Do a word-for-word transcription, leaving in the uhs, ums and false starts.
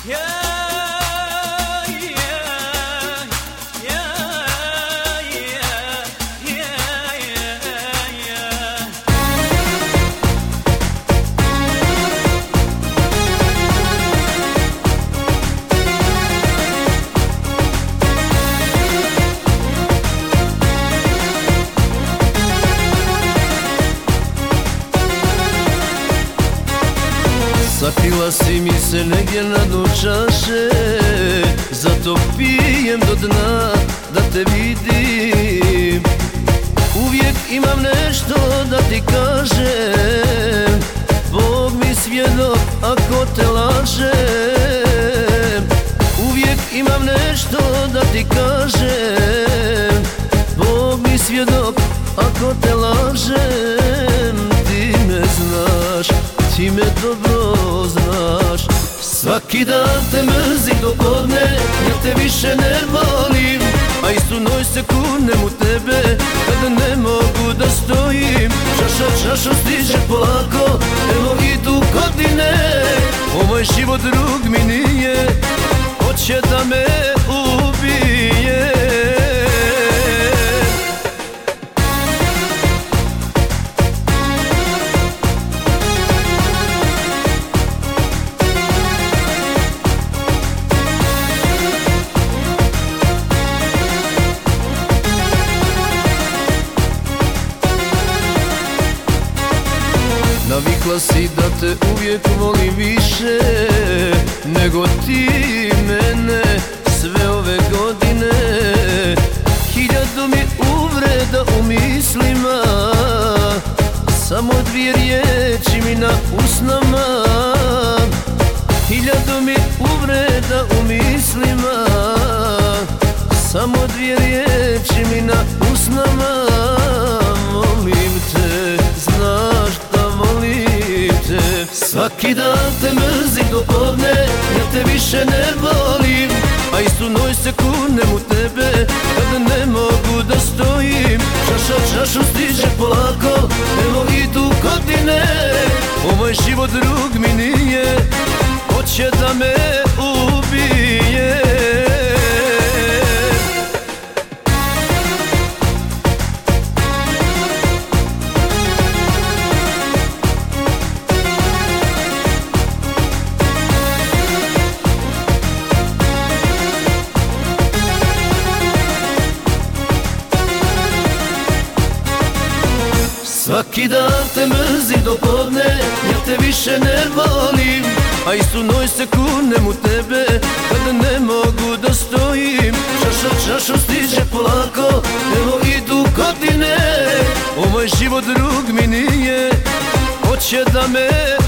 Sakrila si mi se negdje na dnu čaše, zato pijem do dna da te vidim. Uvijek imam nešto da ti kažem, Bog mi svjedok ako te lažem. Uvijek imam nešto da ti kažem, Bog mi svjedok ako te lažem. Ti me znaš, ti me dobro znaš. Svaki dan te mrzim do podne, ja te više ne volim, a istu noć se kunem u tebe kada ne mogu da stojim. Čaša čašu stiže polako, evo idu godine, ovaj život drug mi nije, hoće da me ubije. Navikla si da te uvijek volim više nego ti mene sve ove godine. Hiljadu mi uvreda u mislima, samo dvije riječi mi na usnama. Hiljadu mi uvreda u mislima, samo dvije riječi mi na usnama. Volim te, znaš da volim te. Svaki dan te mrzim do podne, ja te više ne volim, a istu noć se kunem u tebe kada ne mogu da stojim. Čaša čašu stiže polako, evo idu godine, ovaj život drug mi nije, hoće da me ubije. Svaki dan te mrzim do podne, ja te više ne volim, a istu noć se kunem u tebe kada ne mogu da stojim. Čaša čašu stiže polako, evo idu godine, ovaj život drug mi nije, hoće da me